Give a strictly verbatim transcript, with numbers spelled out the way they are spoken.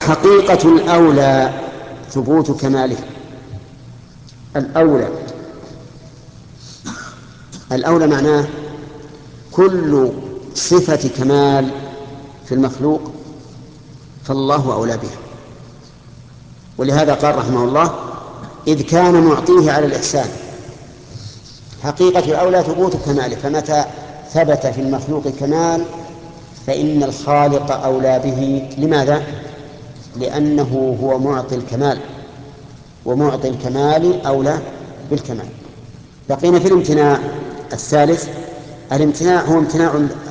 حقيقة الأولى ثبوت كماله. الأولى الأولى معناه كل صفة كمال في المخلوق فالله أولى بها، ولهذا قال رحمه الله: إذ كان معطيه على الإحسان. حقيقة الأولى ثبوت كماله، فمتى ثبت في المخلوق كمال فإن الخالق أولى به. لماذا؟ لأنه هو معطي الكمال، ومعطي الكمال أولى بالكمال. بقينا في الامتناع الثالث. الامتناع هو امتناع